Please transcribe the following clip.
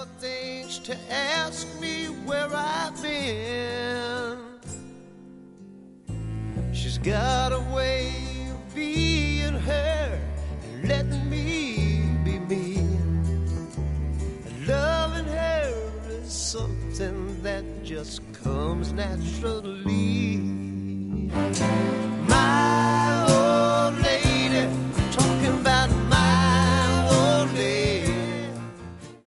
the things to ask me where I've been. She's got a way of being her and letting me be me. And loving her is something that just comes naturally.